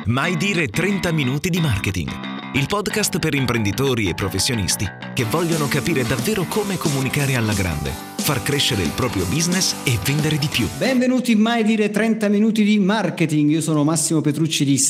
Mai dire 30 minuti di marketing. Il podcast per imprenditori e professionisti che vogliono capire davvero come comunicare alla grande, far crescere il proprio business e vendere di più. Benvenuti in Mai dire 30 minuti di marketing. Io sono Massimo Petrucci di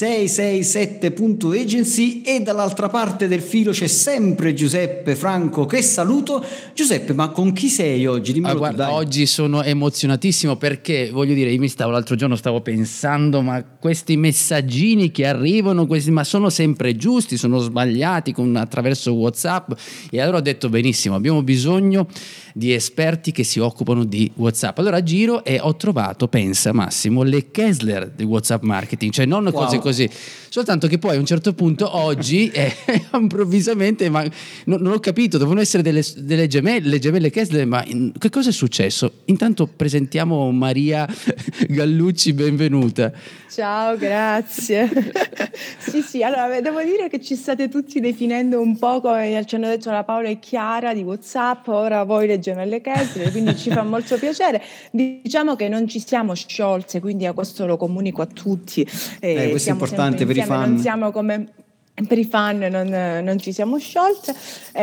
667.agency e dall'altra parte del filo c'è sempre Giuseppe Franco, che saluto. Giuseppe, ma con chi sei oggi? Guarda, oggi sono emozionatissimo perché, voglio dire, l'altro giorno stavo pensando, ma questi messaggini che arrivano, ma sono sempre giusti, sono sbagliati attraverso WhatsApp? E allora ho detto benissimo, abbiamo bisogno di esperti che si occupano di WhatsApp. Allora giro e ho trovato, pensa Massimo, le Kessler di WhatsApp marketing, cioè non cose così, soltanto che poi a un certo punto oggi improvvisamente, ma non ho capito, devono essere delle gemelle, le gemelle Kessler, ma che cosa è successo? Intanto presentiamo Maria Gallucci, benvenuta. Ciao, grazie. Sì, allora devo dire che ci state tutti definendo un po' come ci hanno detto la Paola e Chiara di WhatsApp, ora voi le gemelle Kessler, quindi ci fa molto piacere. Diciamo che non ci siamo sciolte, quindi a questo lo comunico a tutti. Questo è importante per i fan. Non siamo come... Per i fan non ci siamo sciolte.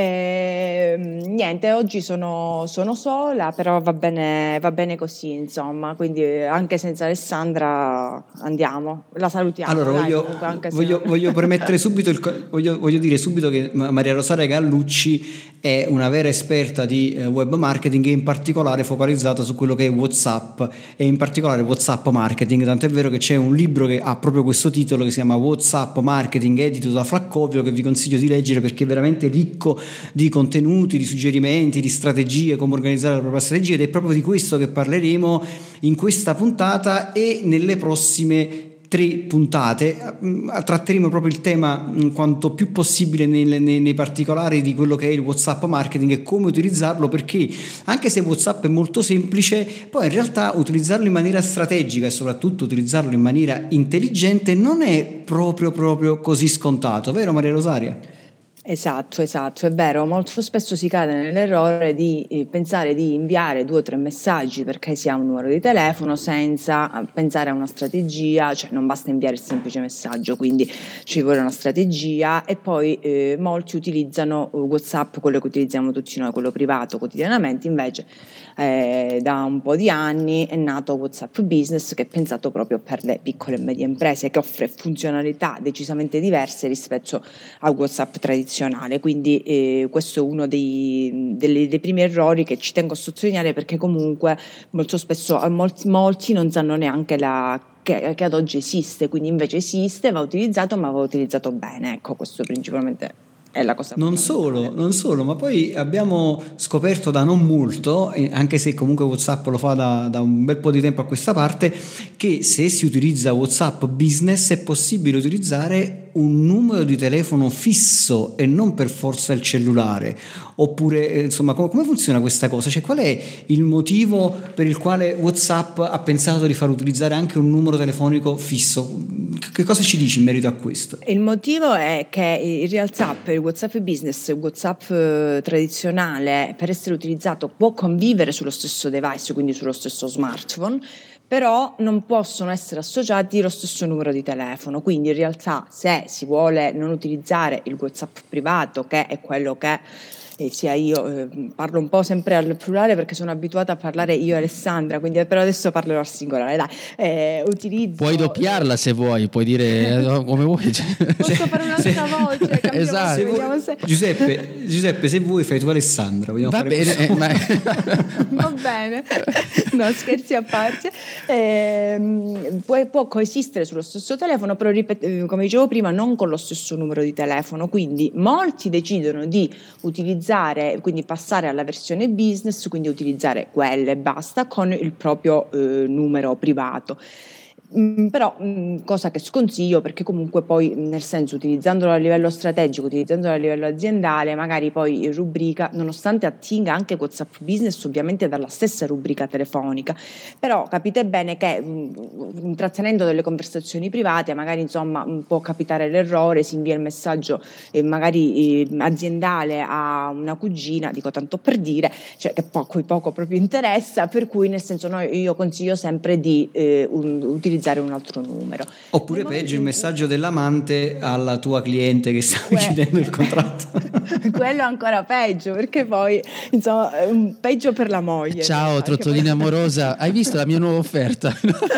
Niente, oggi sono sola, però va bene così, insomma, quindi anche senza Alessandra andiamo, la salutiamo. Allora voglio premettere subito voglio dire subito che Maria Rosaria Gallucci è una vera esperta di web marketing e in particolare focalizzata su quello che è WhatsApp e in particolare WhatsApp marketing, tant'è vero che c'è un libro che ha proprio questo titolo che si chiama WhatsApp Marketing, edito da Flaccovio, che vi consiglio di leggere perché è veramente ricco di contenuti, di suggerimenti, di strategie, come organizzare la propria strategia, ed è proprio di questo che parleremo in questa puntata e nelle prossime 3 puntate. Tratteremo proprio il tema quanto più possibile nei particolari di quello che è il WhatsApp marketing e come utilizzarlo, perché anche se WhatsApp è molto semplice, poi in realtà utilizzarlo in maniera strategica e soprattutto utilizzarlo in maniera intelligente non è proprio così scontato, vero Maria Rosaria? Esatto, è vero, molto spesso si cade nell'errore di pensare di inviare 2 o 3 messaggi perché si ha un numero di telefono senza pensare a una strategia, cioè non basta inviare il semplice messaggio, quindi ci vuole una strategia. E poi molti utilizzano WhatsApp, quello che utilizziamo tutti noi, quello privato quotidianamente. Invece da un po' di anni è nato WhatsApp Business, che è pensato proprio per le piccole e medie imprese, che offre funzionalità decisamente diverse rispetto a WhatsApp tradizionale. Quindi questo è uno dei primi errori che ci tengo a sottolineare, perché comunque molto spesso molti non sanno neanche che ad oggi esiste, quindi invece esiste, va utilizzato, ma va utilizzato bene. Ecco, questo principalmente è la cosa. Non solo, ma poi abbiamo scoperto da non molto, anche se comunque WhatsApp lo fa da un bel po' di tempo a questa parte, che se si utilizza WhatsApp Business è possibile utilizzare un numero di telefono fisso e non per forza il cellulare. Oppure insomma, come funziona questa cosa? Cioè, qual è il motivo per il quale WhatsApp ha pensato di far utilizzare anche un numero telefonico fisso? Che cosa ci dici in merito a questo? Il motivo è che in realtà per WhatsApp Business e WhatsApp tradizionale, per essere utilizzato, può convivere sullo stesso device, quindi sullo stesso smartphone, però non possono essere associati lo stesso numero di telefono. Quindi in realtà, se si vuole non utilizzare il WhatsApp privato, che è quello che sia io, parlo un po' sempre al plurale perché sono abituata a parlare io e Alessandra, quindi però adesso parlerò al singolare, dai. Utilizzo... Puoi doppiarla se vuoi, puoi dire come vuoi. Posso fare un'altra voce? Esatto. Giuseppe, se vuoi fai tu Alessandra. Va bene. Va bene, no, scherzi a parte. Può coesistere sullo stesso telefono, però come dicevo prima, non con lo stesso numero di telefono. Quindi molti decidono di utilizzare, quindi passare alla versione business, quindi utilizzare quelle e basta con il proprio numero privato. Però cosa che sconsiglio, perché comunque poi, nel senso, utilizzandolo a livello strategico, utilizzandolo a livello aziendale, magari poi in rubrica, nonostante attinga anche WhatsApp Business ovviamente dalla stessa rubrica telefonica, però capite bene che intrattenendo delle conversazioni private magari insomma può capitare l'errore, si invia il messaggio magari aziendale a una cugina, dico tanto per dire, cioè che poco proprio interessa, per cui nel senso io consiglio sempre di utilizzare utilizzare un altro numero. Oppure peggio, il messaggio dell'amante alla tua cliente che sta uccidendo il contratto. Quello è ancora peggio, perché poi insomma peggio per la moglie. Ciao trottolina amorosa, hai visto la mia nuova offerta?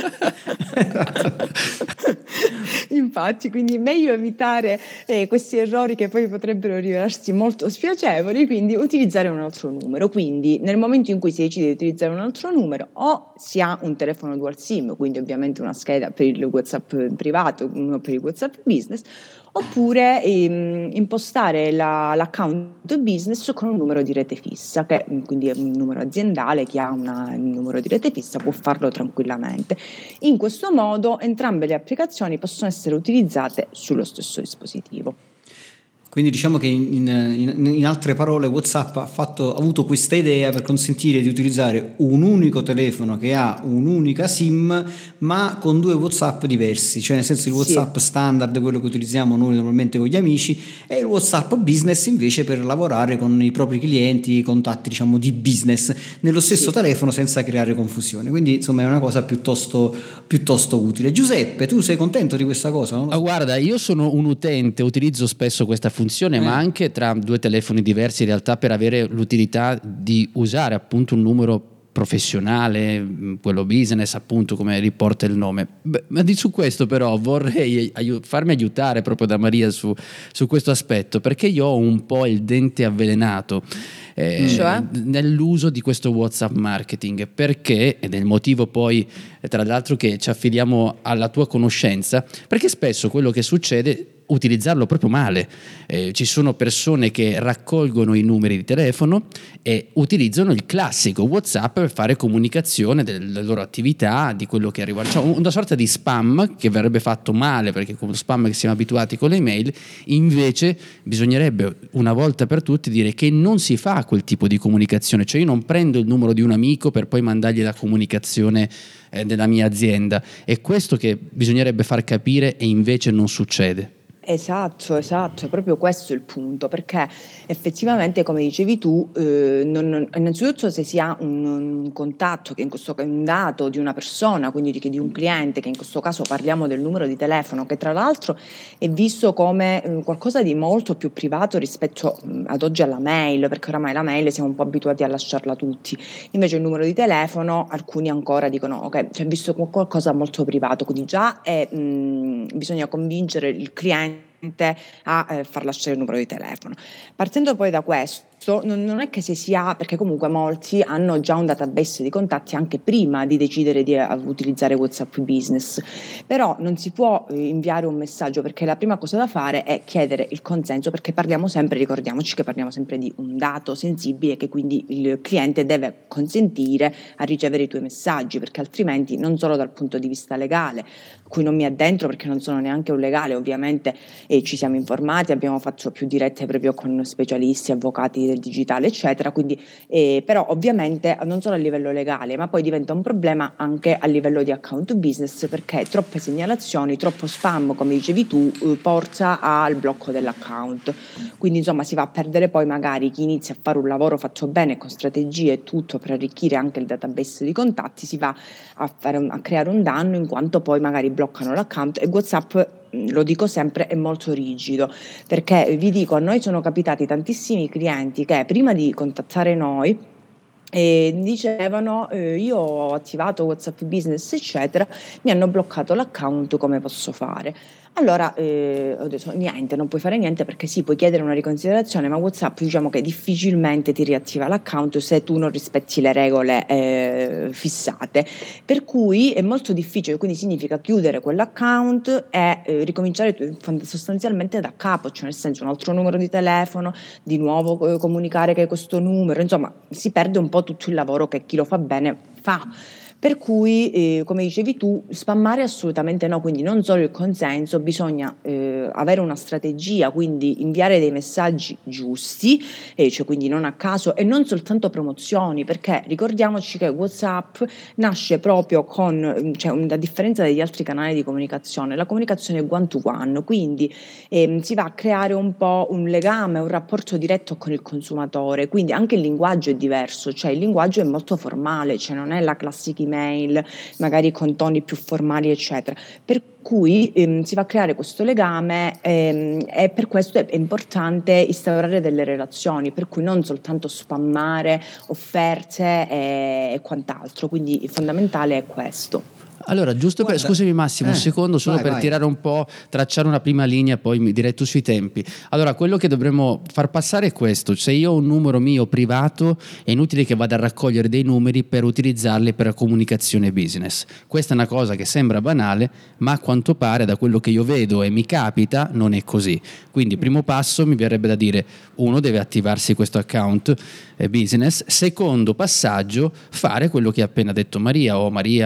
Infatti, quindi meglio evitare questi errori che poi potrebbero rivelarsi molto spiacevoli, quindi utilizzare un altro numero. Quindi nel momento in cui si decide di utilizzare un altro numero, o si ha un telefono dual SIM, quindi ovviamente una scheda per il WhatsApp privato, uno per il WhatsApp business, oppure impostare l'account business con un numero di rete fissa, che quindi è un numero aziendale. Chi ha un numero di rete fissa può farlo tranquillamente. In questo modo entrambe le applicazioni possono essere utilizzate sullo stesso dispositivo. Quindi diciamo che in altre parole WhatsApp ha avuto questa idea per consentire di utilizzare un unico telefono che ha un'unica SIM, ma con due WhatsApp diversi, cioè nel senso il WhatsApp standard, quello che utilizziamo noi normalmente con gli amici, e il WhatsApp business invece per lavorare con i propri clienti, i contatti diciamo di business nello stesso telefono senza creare confusione. Quindi insomma è una cosa piuttosto utile. Giuseppe, tu sei contento di questa cosa? No? Guarda, io sono un utente, utilizzo spesso questa funzione, ma anche tra due telefoni diversi in realtà, per avere l'utilità di usare appunto un numero professionale, quello business appunto come riporta il nome. Ma su questo però vorrei farmi aiutare proprio da Maria su questo aspetto, perché io ho un po' il dente avvelenato nell'uso di questo WhatsApp marketing, perché, ed è il motivo poi tra l'altro che ci affidiamo alla tua conoscenza, perché spesso quello che succede utilizzarlo proprio male. Ci sono persone che raccolgono i numeri di telefono e utilizzano il classico WhatsApp per fare comunicazione delle loro attività, di quello che arriva, cioè una sorta di spam che verrebbe fatto male, perché con lo spam che siamo abituati con le email. Invece bisognerebbe una volta per tutte dire che non si fa quel tipo di comunicazione, cioè io non prendo il numero di un amico per poi mandargli la comunicazione della mia azienda. È questo che bisognerebbe far capire e invece non succede. Esatto, è proprio questo il punto, perché effettivamente, come dicevi tu, innanzitutto se si ha un contatto, che in questo caso è un dato di una persona, quindi di un cliente, che in questo caso parliamo del numero di telefono, che tra l'altro è visto come qualcosa di molto più privato rispetto ad oggi alla mail, perché oramai la mail siamo un po' abituati a lasciarla tutti, invece il numero di telefono alcuni ancora dicono ok, cioè visto come qualcosa molto privato, quindi già bisogna convincere il cliente a far lasciare il numero di telefono. Partendo poi da questo, non è che se si ha, perché comunque molti hanno già un database di contatti anche prima di decidere di utilizzare WhatsApp Business, però non si può inviare un messaggio, perché la prima cosa da fare è chiedere il consenso, perché ricordiamoci che parliamo sempre di un dato sensibile, che quindi il cliente deve consentire a ricevere i tuoi messaggi, perché altrimenti, non solo dal punto di vista legale, cui non mi addentro perché non sono neanche un legale, ovviamente ci siamo informati, abbiamo fatto più dirette proprio con specialisti, avvocati del digitale eccetera, quindi però ovviamente non solo a livello legale, ma poi diventa un problema anche a livello di account business, perché troppe segnalazioni, troppo spam, come dicevi tu, porta al blocco dell'account. Quindi insomma si va a perdere poi magari chi inizia a fare un lavoro fatto bene con strategie e tutto per arricchire anche il database di contatti, si va a creare un danno, in quanto poi magari bloccano l'account. E WhatsApp, lo dico sempre, è molto rigido, perché vi dico, a noi sono capitati tantissimi clienti che prima di contattare noi dicevano io ho attivato WhatsApp Business eccetera, mi hanno bloccato l'account, come posso fare? Allora ho detto niente, non puoi fare niente, perché sì, puoi chiedere una riconsiderazione, ma WhatsApp diciamo che difficilmente ti riattiva l'account se tu non rispetti le regole fissate, per cui è molto difficile, quindi significa chiudere quell'account e ricominciare sostanzialmente da capo, cioè nel senso un altro numero di telefono, di nuovo comunicare che è questo numero, insomma si perde un po' tutto il lavoro che chi lo fa bene fa. Per cui, come dicevi tu, spammare assolutamente no, quindi non solo il consenso, bisogna avere una strategia, quindi inviare dei messaggi giusti, cioè quindi non a caso e non soltanto promozioni, perché ricordiamoci che WhatsApp nasce proprio con, cioè a differenza degli altri canali di comunicazione, la comunicazione è one to one, quindi si va a creare un po' un legame, un rapporto diretto con il consumatore, quindi anche il linguaggio è diverso, cioè il linguaggio è molto formale, cioè non è la classica email magari con toni più formali eccetera, per cui si va a creare questo legame e per questo è importante instaurare delle relazioni, per cui non soltanto spammare offerte e quant'altro, quindi il fondamentale è questo. Allora, giusto per, scusami Massimo, un secondo, solo per tirare un po', tracciare una prima linea, poi mi direi tu sui tempi. Allora, quello che dovremmo far passare è questo: se io ho un numero mio privato, è inutile che vada a raccogliere dei numeri per utilizzarli per comunicazione business. Questa è una cosa che sembra banale, ma a quanto pare, da quello che io vedo e mi capita, non è così. Quindi, primo passo, mi verrebbe da dire, uno deve attivarsi questo account business. Secondo passaggio, fare quello che ha appena detto Maria,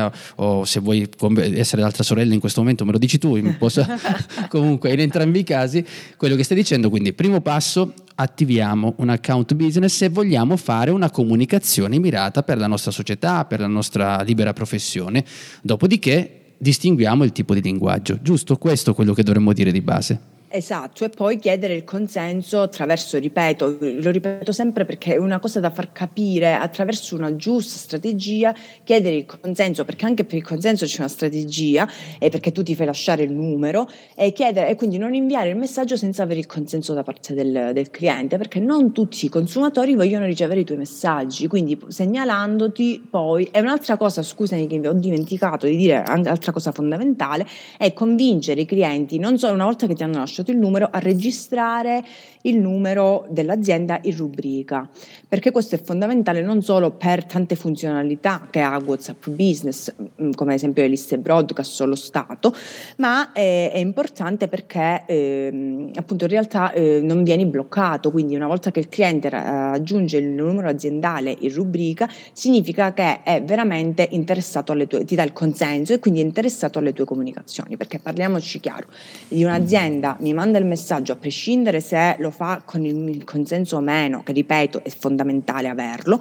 o se vuoi essere l'altra sorella in questo momento me lo dici tu, comunque in entrambi i casi quello che stai dicendo. Quindi primo passo, attiviamo un account business se vogliamo fare una comunicazione mirata per la nostra società, per la nostra libera professione. Dopodiché distinguiamo il tipo di linguaggio, giusto? Questo è quello che dovremmo dire di base. Esatto, e poi chiedere il consenso attraverso, ripeto, lo ripeto sempre perché è una cosa da far capire, attraverso una giusta strategia, chiedere il consenso, perché anche per il consenso c'è una strategia, e perché tu ti fai lasciare il numero, e chiedere, e quindi non inviare il messaggio senza avere il consenso da parte del cliente, perché non tutti i consumatori vogliono ricevere i tuoi messaggi, quindi segnalandoti poi. E un'altra cosa, scusami che ho dimenticato di dire, anche altra cosa fondamentale, è convincere i clienti, non solo una volta che ti hanno lasciato il numero, a registrare il numero dell'azienda in rubrica, perché questo è fondamentale non solo per tante funzionalità che ha WhatsApp Business, come ad esempio le liste broadcast o lo stato, ma è importante perché appunto in realtà non vieni bloccato, quindi una volta che il cliente aggiunge il numero aziendale in rubrica significa che è veramente interessato alle tue, ti dà il consenso e quindi è interessato alle tue comunicazioni, perché parliamoci chiaro, di un'azienda mi manda il messaggio a prescindere se lo fa con il consenso o meno, che ripeto è fondamentale averlo,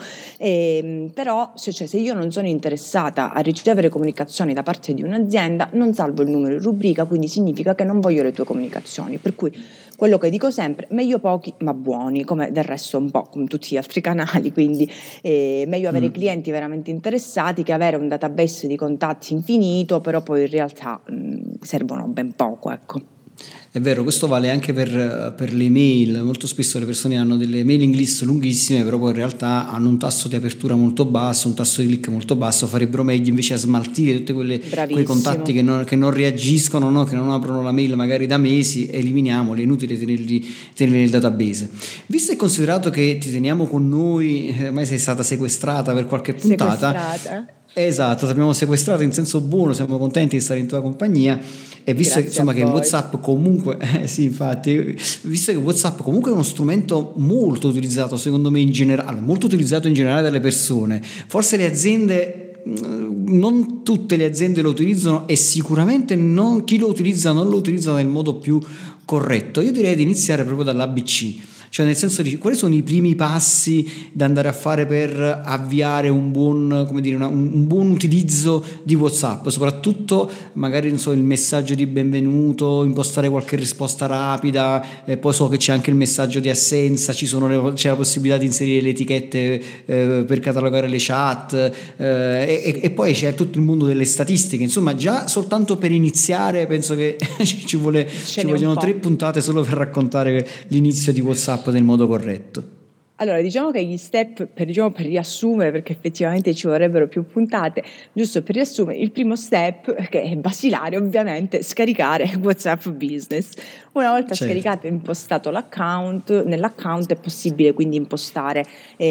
però se io non sono interessata a ricevere comunicazioni da parte di un'azienda non salvo il numero in rubrica, quindi significa che non voglio le tue comunicazioni, per cui quello che dico sempre, meglio pochi ma buoni, come del resto un po' come tutti gli altri canali, quindi meglio avere clienti veramente interessati che avere un database di contatti infinito, però poi in realtà servono ben poco, ecco. È vero, questo vale anche per le email. Molto spesso le persone hanno delle mailing list lunghissime, però poi in realtà hanno un tasso di apertura molto basso, un tasso di click molto basso. Farebbero meglio invece a smaltire tutti quei contatti che non reagiscono, no? Che non aprono la mail magari da mesi, eliminiamoli, è inutile tenerli nel database. Visto e considerato che ti teniamo con noi, ormai sei stata sequestrata per qualche puntata. Esatto, ti abbiamo sequestrato in senso buono, siamo contenti di stare in tua compagnia. E visto che, insomma, che WhatsApp comunque, sì, infatti, visto che WhatsApp comunque è uno strumento molto utilizzato, secondo me in generale, molto utilizzato in generale dalle persone, forse le aziende, non tutte le aziende lo utilizzano e sicuramente chi lo utilizza non lo utilizza nel modo più corretto. Io direi di iniziare proprio dall'ABC. Cioè nel senso di quali sono i primi passi da andare a fare per avviare un buon, come dire, un buon utilizzo di WhatsApp, soprattutto magari non so, il messaggio di benvenuto, impostare qualche risposta rapida, poi so che c'è anche il messaggio di assenza, c'è la possibilità di inserire le etichette per catalogare le chat, e poi c'è tutto il mondo delle statistiche, insomma già soltanto per iniziare penso che ci vogliono 3 puntate solo per raccontare l'inizio di WhatsApp nel modo corretto. Allora, diciamo che gli step, per riassumere, perché effettivamente ci vorrebbero più puntate, giusto per riassumere, il primo step, che è basilare ovviamente, scaricare WhatsApp Business. Una volta scaricato e impostato l'account, nell'account è possibile quindi impostare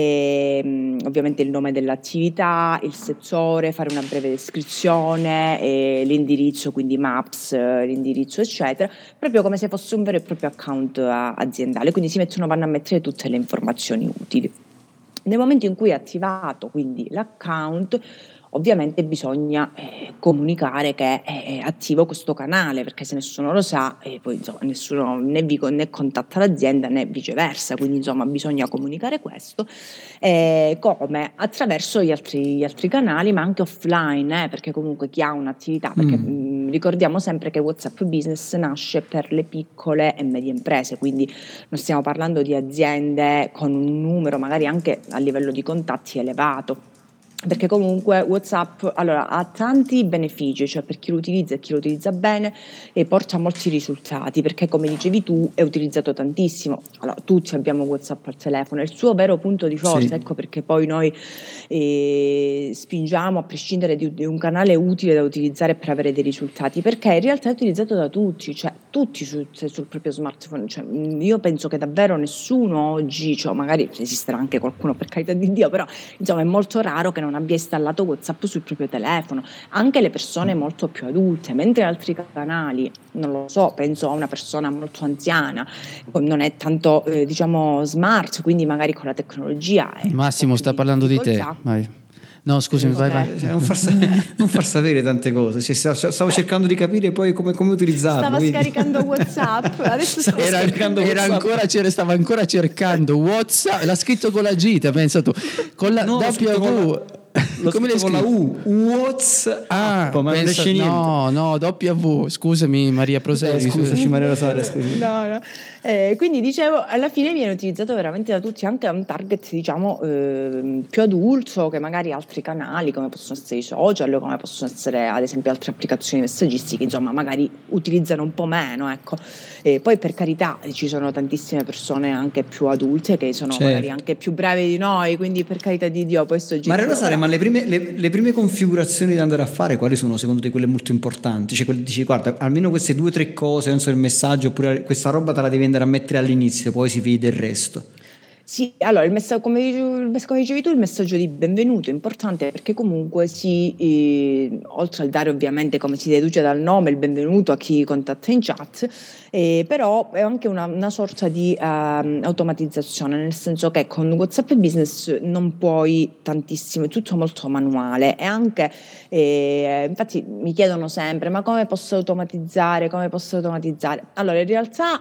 ovviamente il nome dell'attività, il settore, fare una breve descrizione, l'indirizzo, quindi Maps, l'indirizzo eccetera, proprio come se fosse un vero e proprio account aziendale, quindi vanno a mettere tutte le informazioni utili. Nel momento in cui è attivato quindi l'account, ovviamente bisogna comunicare che è attivo questo canale, perché se nessuno lo sa, poi insomma nessuno né contatta l'azienda né viceversa, quindi insomma bisogna comunicare questo, come attraverso gli altri canali, ma anche offline, perché comunque chi ha un'attività, perché ricordiamo sempre che WhatsApp Business nasce per le piccole e medie imprese, quindi non stiamo parlando di aziende con un numero magari anche a livello di contatti elevato, perché comunque WhatsApp ha tanti benefici, cioè per chi lo utilizza e chi lo utilizza bene, e porta molti risultati, perché come dicevi tu è utilizzato tantissimo. Allora, tutti abbiamo WhatsApp al telefono, è il suo vero punto di forza, sì. Ecco perché poi noi spingiamo a prescindere di un canale utile da utilizzare per avere dei risultati, perché in realtà è utilizzato da tutti, cioè tutti sul proprio smartphone. Cioè, io penso che davvero nessuno oggi, cioè magari esisterà anche qualcuno per carità di Dio, però insomma è molto raro che non abbia installato WhatsApp sul proprio telefono, anche le persone molto più adulte, mentre altri canali, non lo so, penso a una persona molto anziana, non è tanto diciamo smart, quindi magari con la tecnologia Massimo sta parlando di te. Vai. No, scusami, vai. Non far sapere tante cose. Stavo cercando di capire poi come utilizzarlo. Stava scaricando WhatsApp. Adesso stava ancora cercando WhatsApp. L'ha scritto con la G, ti ha pensato con la W. Come le con la U? WhatsApp. Ma non esce niente. No, W. Scusami Maria, prosegui. Scusaci Maria Rosaria. No. Quindi dicevo, alla fine viene utilizzato veramente da tutti, anche a un target diciamo più adulto, che magari altri canali come possono essere i social, come possono essere ad esempio altre applicazioni messaggistiche, insomma magari utilizzano un po' meno, ecco. Poi per carità ci sono tantissime persone anche più adulte che sono magari anche più brave di noi, quindi per carità di Dio poi sto Maria Rosaria, ma le prime configurazioni da andare a fare quali sono secondo te quelle molto importanti? Cioè dici guarda, almeno queste 2 o 3 cose, non so, il messaggio, oppure questa roba te la devi andare a mettere all'inizio, poi si vede il resto. Sì, allora come dicevi tu, il messaggio di benvenuto è importante, perché comunque oltre al dare ovviamente, come si deduce dal nome, il benvenuto a chi contatta in chat, però è anche una sorta di automatizzazione, nel senso che con WhatsApp Business non puoi tantissimo, è tutto molto manuale, e anche infatti mi chiedono sempre ma come posso automatizzare? Allora in realtà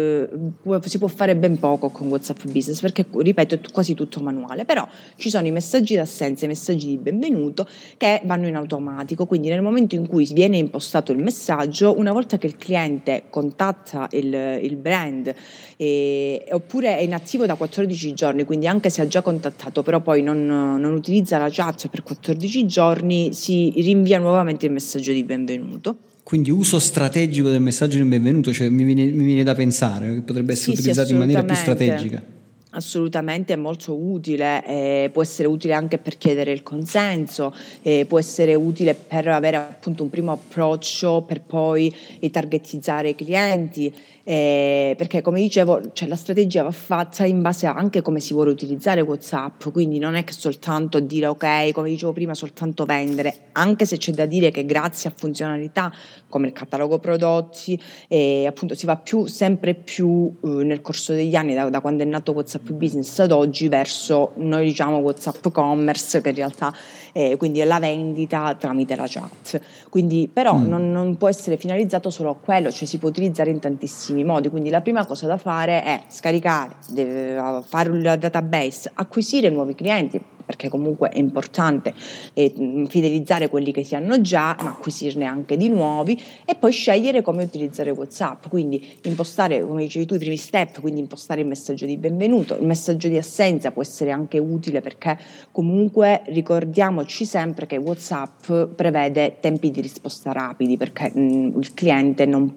si può fare ben poco con WhatsApp Business, perché ripeto è quasi tutto manuale, però ci sono i messaggi d'assenza e i messaggi di benvenuto che vanno in automatico, quindi nel momento in cui viene impostato il messaggio, una volta che il cliente contatta il brand oppure è inattivo da 14 giorni, quindi anche se ha già contattato però poi non utilizza la chat per 14 giorni, si rinvia nuovamente il messaggio di benvenuto. Quindi uso strategico del messaggio di benvenuto, cioè mi viene da pensare che potrebbe essere utilizzato in maniera più strategica. Assolutamente, è molto utile, può essere utile anche per chiedere il consenso, può essere utile per avere appunto un primo approccio per poi targetizzare i clienti, perché come dicevo, cioè, la strategia va fatta in base a anche come si vuole utilizzare WhatsApp, quindi non è che soltanto dire ok, come dicevo prima, soltanto vendere, anche se c'è da dire che grazie a funzionalità come il catalogo prodotti appunto si va sempre più nel corso degli anni, da quando è nato WhatsApp Business ad oggi, verso noi diciamo WhatsApp Commerce, che in realtà quindi è la vendita tramite la chat, quindi però non può essere finalizzato solo a quello, cioè si può utilizzare in tantissimi modi. Quindi la prima cosa da fare è scaricare, fare il database, acquisire nuovi clienti, perché comunque è importante fidelizzare quelli che si hanno già, ma acquisirne anche di nuovi, e poi scegliere come utilizzare WhatsApp, quindi impostare, come dicevi tu, i primi step, quindi impostare il messaggio di benvenuto. Il messaggio di assenza può essere anche utile, perché comunque ricordiamoci sempre che WhatsApp prevede tempi di risposta rapidi, perché il cliente non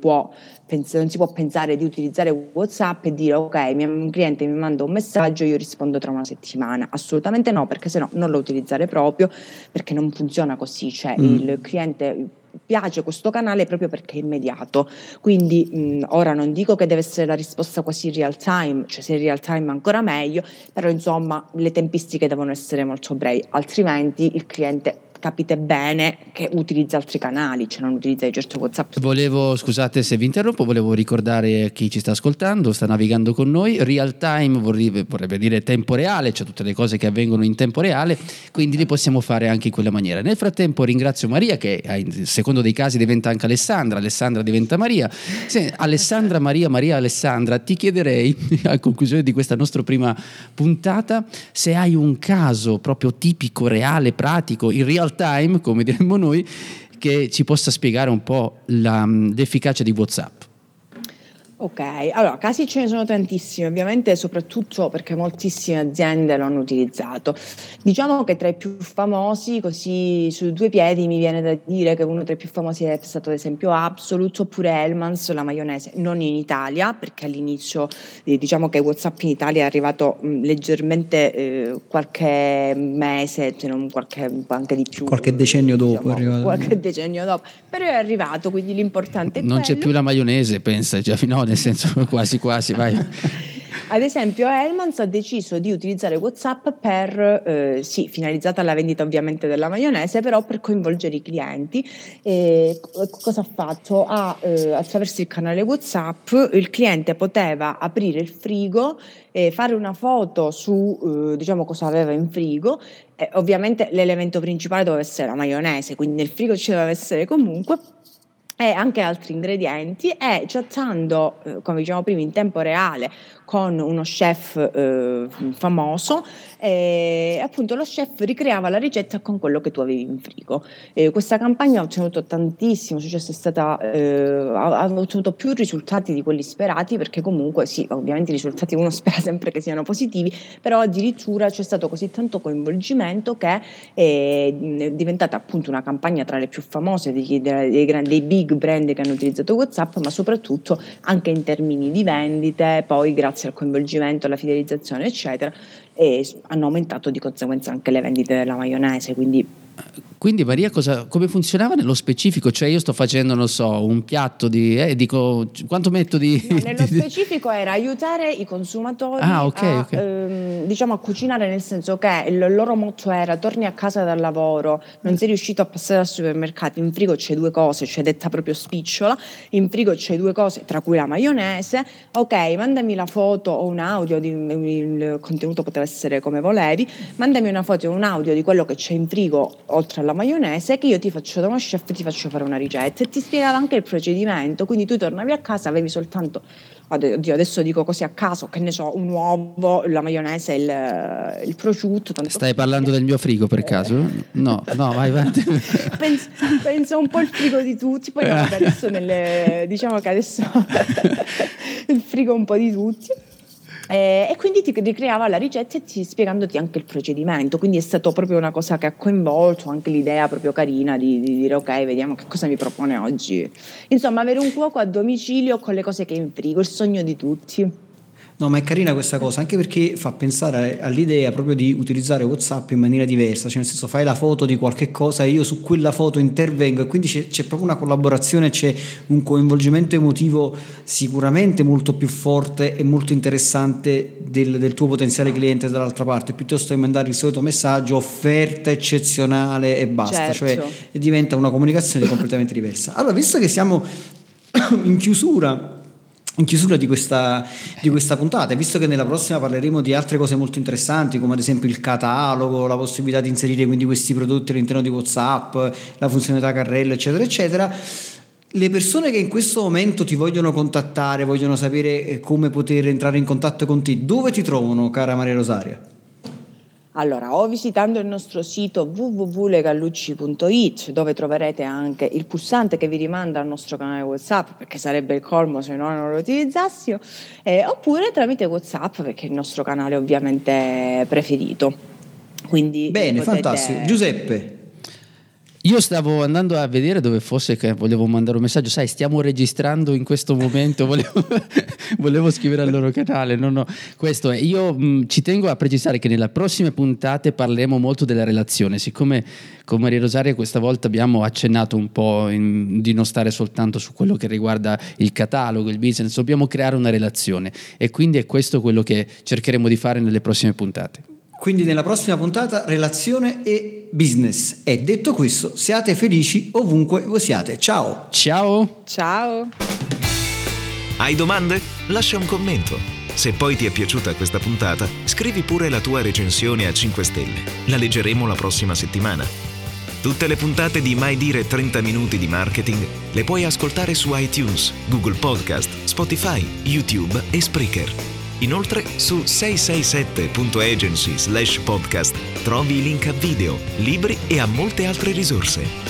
si può pensare di utilizzare WhatsApp e dire ok, un cliente mi manda un messaggio, io rispondo tra una settimana. Assolutamente no, perché sennò non lo utilizzare proprio, perché non funziona così, cioè il cliente piace questo canale proprio perché è immediato, quindi ora non dico che deve essere la risposta quasi in real time, cioè se in real time ancora meglio, però insomma le tempistiche devono essere molto brevi, altrimenti il cliente capite bene che utilizza altri canali, cioè non utilizza di certo WhatsApp. Scusate se vi interrompo, volevo ricordare a chi ci sta ascoltando, sta navigando con noi, real time vorrebbe dire tempo reale, cioè tutte le cose che avvengono in tempo reale, quindi le possiamo fare anche in quella maniera. Nel frattempo ringrazio Maria, che in secondo dei casi diventa anche Alessandra diventa Maria. Alessandra, Maria Alessandra, ti chiederei a conclusione di questa nostra prima puntata se hai un caso proprio tipico, reale, pratico, in real time, come diremmo noi, che ci possa spiegare un po' l'efficacia di WhatsApp. Ok, allora casi ce ne sono tantissimi, ovviamente soprattutto perché moltissime aziende lo hanno utilizzato. Diciamo che tra i più famosi, così su due piedi, mi viene da dire che uno tra i più famosi è stato ad esempio Absolut oppure Hellmann's, la maionese, non in Italia, perché all'inizio diciamo che WhatsApp in Italia è arrivato leggermente qualche mese, se non anche di più. Qualche decennio dopo. Diciamo, qualche decennio dopo, però è arrivato, quindi l'importante è non c'è più la maionese, pensa, già no, nel senso quasi, vai. Ad esempio Hellmann's ha deciso di utilizzare WhatsApp per, finalizzata alla vendita ovviamente della maionese, però per coinvolgere i clienti. Cosa ha fatto? Attraverso il canale WhatsApp il cliente poteva aprire il frigo, fare una foto su diciamo cosa aveva in frigo. Ovviamente l'elemento principale doveva essere la maionese, quindi nel frigo ci doveva essere comunque, e anche altri ingredienti, e chattando, come dicevamo prima, in tempo reale con uno chef famoso, appunto lo chef ricreava la ricetta con quello che tu avevi in frigo. Questa campagna ha ottenuto tantissimo successo, ha ottenuto più risultati di quelli sperati, perché comunque sì, ovviamente i risultati uno spera sempre che siano positivi, però addirittura c'è stato così tanto coinvolgimento che è diventata appunto una campagna tra le più famose dei big brand che hanno utilizzato WhatsApp, ma soprattutto anche in termini di vendite, poi grazie al coinvolgimento, alla fidelizzazione eccetera, e hanno aumentato di conseguenza anche le vendite della maionese. Quindi Maria, come funzionava nello specifico? Cioè io sto facendo, non so, un piatto dico quanto metto di... No, nello specifico era aiutare i consumatori diciamo a cucinare, nel senso che il loro motto era: torni a casa dal lavoro, non sei riuscito a passare al supermercato, in frigo c'è due cose, cioè detta proprio spicciola, in frigo c'è due cose tra cui la maionese, ok, mandami la foto o un audio, il contenuto poteva essere come volevi, mandami una foto o un audio di quello che c'è in frigo oltre alla maionese, che io ti faccio da uno chef, ti faccio fare una ricetta, e ti spiegava anche il procedimento, quindi tu tornavi a casa, avevi soltanto, oddio, adesso dico così a caso, che ne so, un uovo, la maionese, il prosciutto. Stai parlando del mio frigo per caso? No, vai avanti. Penso un po' il frigo di tutti, poi no, adesso diciamo che adesso il frigo un po' di tutti. E quindi ti ricreava la ricetta e spiegandoti anche il procedimento, quindi è stato proprio una cosa che ha coinvolto anche l'idea proprio carina di dire ok, vediamo che cosa mi propone oggi, insomma avere un cuoco a domicilio con le cose che è in frigo, il sogno di tutti. No, ma è carina questa cosa, anche perché fa pensare all'idea proprio di utilizzare WhatsApp in maniera diversa, cioè nel senso fai la foto di qualche cosa e io su quella foto intervengo, e quindi c'è proprio una collaborazione, c'è un coinvolgimento emotivo sicuramente molto più forte e molto interessante del tuo potenziale cliente dall'altra parte, piuttosto che mandare il solito messaggio, offerta eccezionale e basta, certo. Cioè diventa una comunicazione completamente diversa. Allora, visto che siamo in chiusura di questa puntata, visto che nella prossima parleremo di altre cose molto interessanti, come ad esempio il catalogo, la possibilità di inserire quindi questi prodotti all'interno di WhatsApp, la funzionalità carrello eccetera eccetera, le persone che in questo momento ti vogliono contattare, vogliono sapere come poter entrare in contatto con te, dove ti trovano, cara Maria Rosaria? Allora, o visitando il nostro sito www.legallucci.it, dove troverete anche il pulsante che vi rimanda al nostro canale WhatsApp, perché sarebbe il colmo se no non lo utilizzassimo, oppure tramite WhatsApp, perché è il nostro canale ovviamente preferito. Quindi bene, fantastico. Giuseppe? Io stavo andando a vedere dove fosse che volevo mandare un messaggio, sai, stiamo registrando in questo momento, volevo scrivere al loro canale, no, questo è, io ci tengo a precisare che nelle prossime puntate parleremo molto della relazione, siccome con Maria Rosaria questa volta abbiamo accennato un po' di non stare soltanto su quello che riguarda il catalogo, il business, dobbiamo creare una relazione, e quindi è questo quello che cercheremo di fare nelle prossime puntate. quindi nella prossima puntata relazione e business. E detto questo, siate felici ovunque voi siate. Ciao! Ciao! Ciao! Hai domande? Lascia un commento. Se poi ti è piaciuta questa puntata, scrivi pure la tua recensione a 5 stelle. La leggeremo la prossima settimana. Tutte le puntate di Mai Dire 30 Minuti di Marketing le puoi ascoltare su iTunes, Google Podcast, Spotify, YouTube e Spreaker. Inoltre su 667.agency/podcast trovi i link a video, libri e a molte altre risorse.